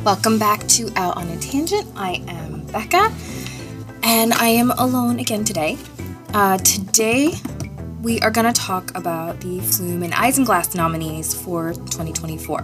Welcome back to Out on a Tangent. I am Becca, and I am alone again today. Today, we are going to talk about the Flume and Isinglass nominees for 2024.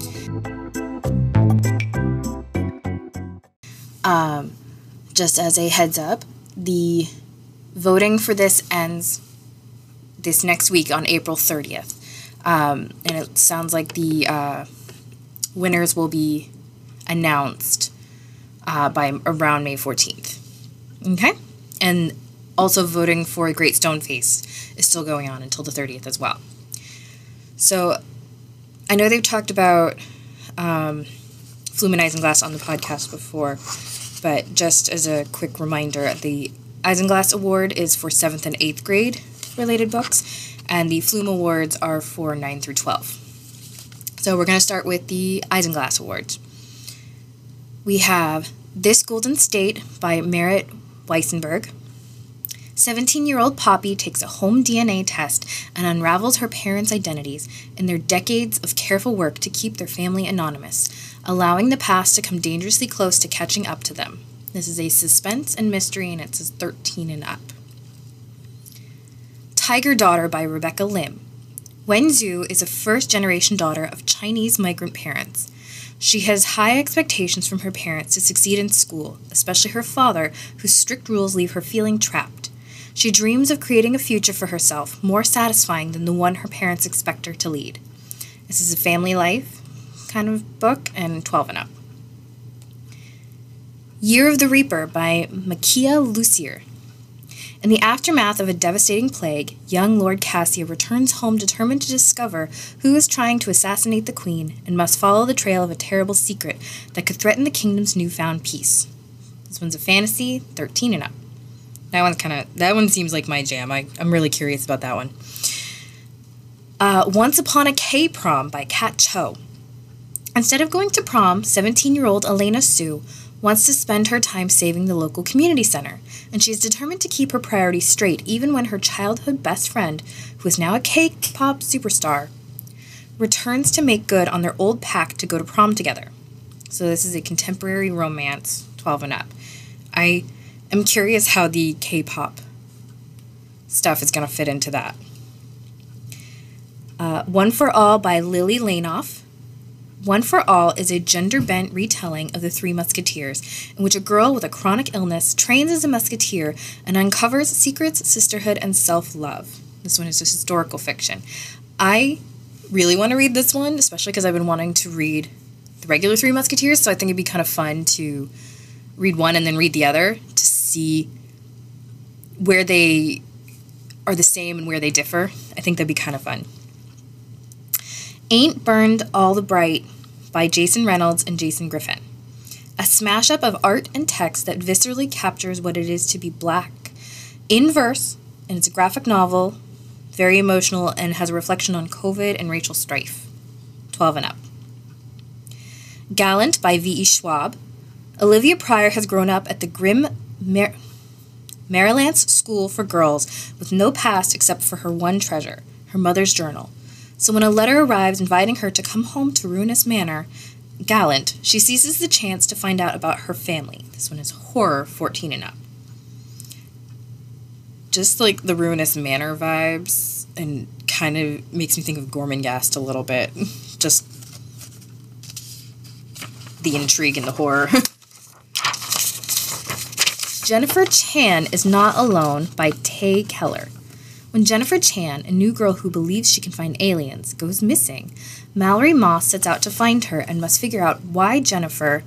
Just as a heads up, the voting for this ends this next week on April 30th. And it sounds like the winners will be announced by around May 14th. Okay? And also voting for A Great Stone Face is still going on until the 30th as well. So I know they've talked about Flume and Isinglass on the podcast before, but just as a quick reminder, the Isinglass Award is for 7th and 8th grade related books, and the Flume Awards are for 9 through 12. So we're going to start with the Isinglass Awards. We have This Golden State by Merritt Weissenberg. 17-year-old Poppy takes a home DNA test and unravels her parents' identities in their decades of careful work to keep their family anonymous, allowing the past to come dangerously close to catching up to them. This is a suspense and mystery, and it says 13 and up. Tiger Daughter by Rebecca Lim. Wen Zhu is a first-generation daughter of Chinese migrant parents. She has high expectations from her parents to succeed in school, especially her father, whose strict rules leave her feeling trapped. She dreams of creating a future for herself, more satisfying than the one her parents expect her to lead. This is a family life kind of book, and 12 and up. Year of the Reaper by Makia Lucier. In the aftermath of a devastating plague, young Lord Cassia returns home determined to discover who is trying to assassinate the queen and must follow the trail of a terrible secret that could threaten the kingdom's newfound peace. This one's a fantasy, 13 and up. That one seems like my jam. I'm really curious about that one. Once Upon a K-Prom by Kat Cho. Instead of going to prom, 17-year-old Elena Sue wants to spend her time saving the local community center, and she is determined to keep her priorities straight even when her childhood best friend, who is now a K-pop superstar, returns to make good on their old pact to go to prom together. So this is a contemporary romance, 12 and up. I am curious how the K-pop stuff is going to fit into that. One for All by Lily Lainoff. One for All is a gender-bent retelling of The Three Musketeers, in which a girl with a chronic illness trains as a musketeer and uncovers secrets, sisterhood, and self-love. This one is just historical fiction. I really want to read this one, especially because I've been wanting to read the regular Three Musketeers, so I think it'd be kind of fun to read one and then read the other to see where they are the same and where they differ. I think that'd be kind of fun. Ain't Burned All the Bright by Jason Reynolds and Jason Griffin. A smash-up of art and text that viscerally captures what it is to be Black in verse, and it's a graphic novel, very emotional, and has a reflection on COVID and racial strife. 12 and up. Gallant by V.E. Schwab. Olivia Pryor has grown up at the grim Marylance School for Girls with no past except for her one treasure, her mother's journal. So when a letter arrives inviting her to come home to Ruinous Manor, Gallant, she seizes the chance to find out about her family. This one is horror, 14 and up. Just like the Ruinous Manor vibes, and kind of makes me think of Gormenghast a little bit. Just the intrigue and the horror. Jennifer Chan is Not Alone by Tay Keller. When Jennifer Chan, a new girl who believes she can find aliens, goes missing, Mallory Moss sets out to find her and must figure out why Jennifer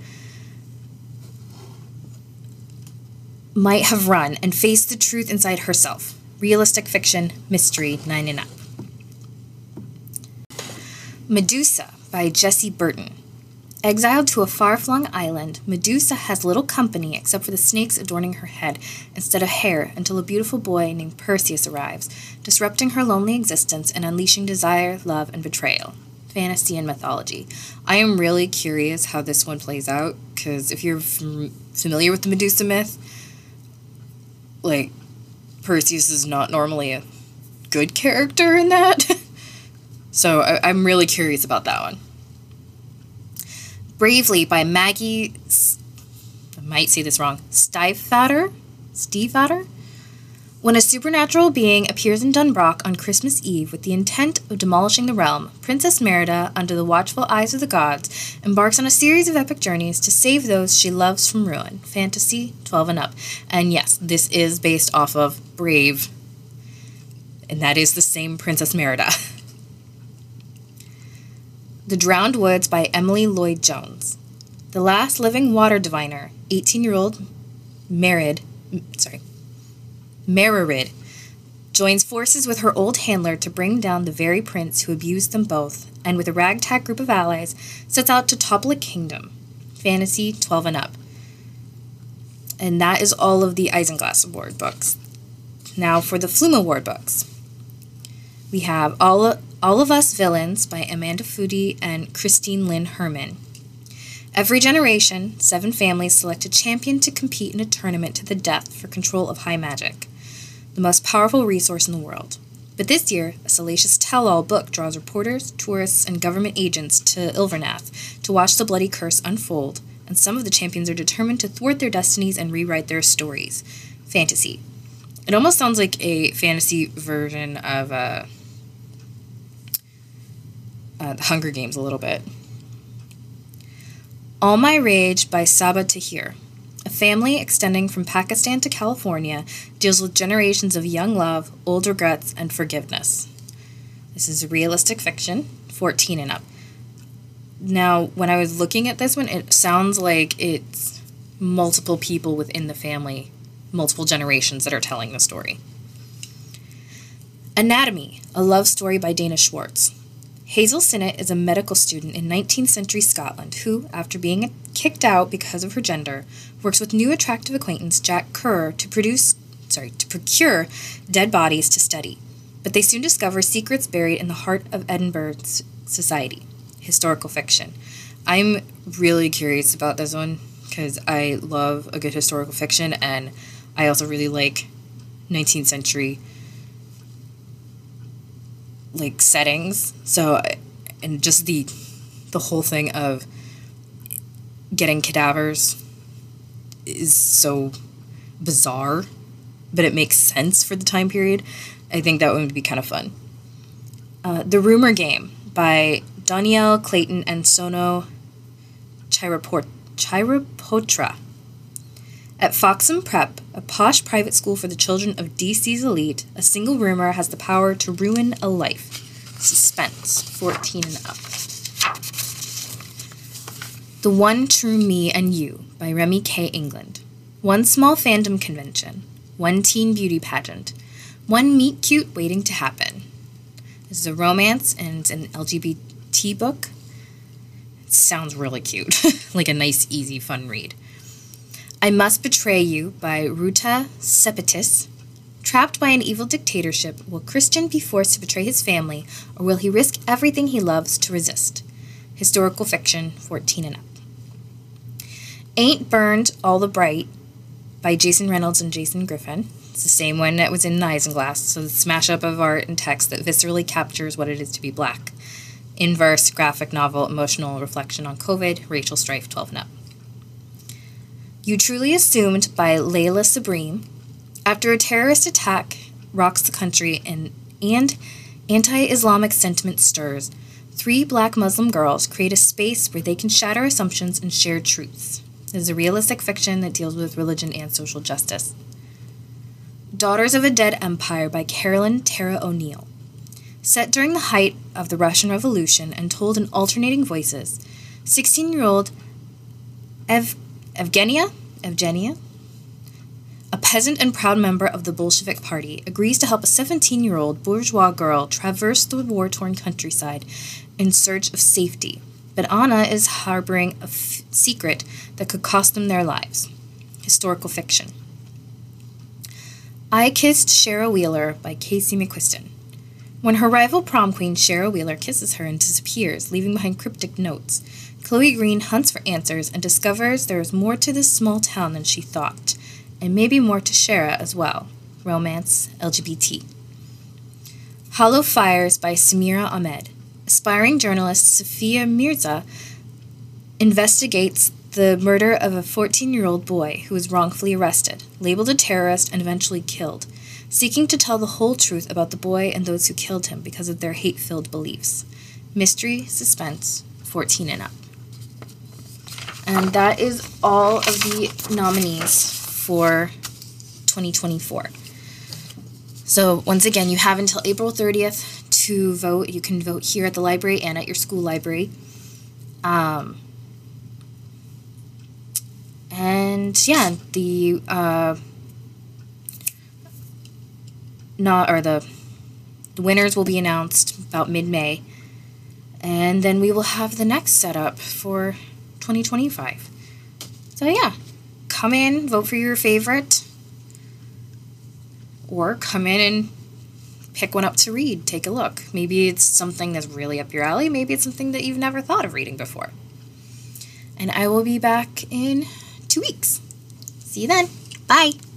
might have run and face the truth inside herself. Realistic fiction, mystery, 9 and up. Medusa by Jessie Burton. Exiled to a far-flung island, Medusa has little company except for the snakes adorning her head instead of hair until a beautiful boy named Perseus arrives, disrupting her lonely existence and unleashing desire, love, and betrayal. Fantasy and mythology. I am really curious how this one plays out, because if you're familiar with the Medusa myth, like, Perseus is not normally a good character in that. So I'm really curious about that one. Bravely by Maggie, I might say this wrong, Stiefvater? When a supernatural being appears in Dunbrock on Christmas Eve with the intent of demolishing the realm, Princess Merida, under the watchful eyes of the gods, embarks on a series of epic journeys to save those she loves from ruin. Fantasy, 12 and up. And yes, this is based off of Brave, and that is the same Princess Merida. The Drowned Woods by Emily Lloyd Jones. The last living water diviner, 18-year-old Merid, joins forces with her old handler to bring down the very prince who abused them both, and with a ragtag group of allies, sets out to topple a kingdom. Fantasy, 12 and up. And that is all of the Isinglass Award books. Now for the Flume Award books. We have All of Us Villains by Amanda Foody and Christine Lynn Herman. Every generation, 7 families select a champion to compete in a tournament to the death for control of high magic, the most powerful resource in the world. But this year, a salacious tell-all book draws reporters, tourists, and government agents to Ilvernath to watch the bloody curse unfold, and some of the champions are determined to thwart their destinies and rewrite their stories. Fantasy. It almost sounds like a fantasy version of the Hunger Games a little bit. All My Rage by Saba Tahir. A family extending from Pakistan to California deals with generations of young love, old regrets, and forgiveness. This is realistic fiction, 14 and up. Now, when I was looking at this one, it sounds like it's multiple people within the family, multiple generations that are telling the story. Anatomy, a love story by Dana Schwartz. Hazel Sinnott is a medical student in 19th century Scotland who, after being kicked out because of her gender, works with new attractive acquaintance Jack Kerr to procure dead bodies to study. But they soon discover secrets buried in the heart of Edinburgh's society. Historical fiction. I'm really curious about this one because I love a good historical fiction, and I also really like 19th century settings. So, and just the whole thing of getting cadavers is so bizarre, but it makes sense for the time period. I think that would be kind of fun. The Rumor Game by Danielle Clayton and Sono Chirapotra. At Foxham Prep, a posh private school for the children of DC's elite, a single rumor has the power to ruin a life. Suspense, 14 and up. The One True Me and You by Remy K. England. One small fandom convention. One teen beauty pageant. One meet cute waiting to happen. This is a romance and it's an LGBT book. It sounds really cute. Like a nice, easy, fun read. I Must Betray You by Ruta Sepetys. Trapped by an evil dictatorship, will Christian be forced to betray his family, or will he risk everything he loves to resist? Historical fiction, 14 and up. Ain't Burned All the Bright by Jason Reynolds and Jason Griffin. It's the same one that was in Isinglass, so the smash-up of art and text that viscerally captures what it is to be black. Inverse, graphic novel, emotional reflection on COVID, racial strife, 12 and up. You Truly Assumed by Layla Sabrine. After a terrorist attack rocks the country and anti-Islamic sentiment stirs, 3 black Muslim girls create a space where they can shatter assumptions and share truths. It is a realistic fiction that deals with religion and social justice. Daughters of a Dead Empire by Carolyn Tara O'Neill. Set during the height of the Russian Revolution and told in alternating voices, 16-year-old Evgenia, a peasant and proud member of the Bolshevik Party, agrees to help a 17-year-old bourgeois girl traverse the war-torn countryside in search of safety. But Anna is harboring a secret that could cost them their lives. Historical fiction. I Kissed Shara Wheeler by Casey McQuiston. When her rival prom queen Shara Wheeler kisses her and disappears, leaving behind cryptic notes, Chloe Green hunts for answers and discovers there is more to this small town than she thought, and maybe more to Shara as well. Romance, LGBT. Hollow Fires by Samira Ahmed. Aspiring journalist Safia Mirza investigates the murder of a 14-year-old boy who was wrongfully arrested, labeled a terrorist, and eventually killed, seeking to tell the whole truth about the boy and those who killed him because of their hate-filled beliefs. Mystery, suspense, 14 and up. And that is all of the nominees for 2024. So once again, you have until April 30th to vote. You can vote here at the library and at your school library. And yeah, the winners will be announced about mid-May, and then we will have the next setup for 2025. So yeah, come in, vote for your favorite, or come in and pick one up to read. Take a look. Maybe it's something that's really up your alley. Maybe it's something that you've never thought of reading before. And I will be back in 2 weeks. See you then. Bye.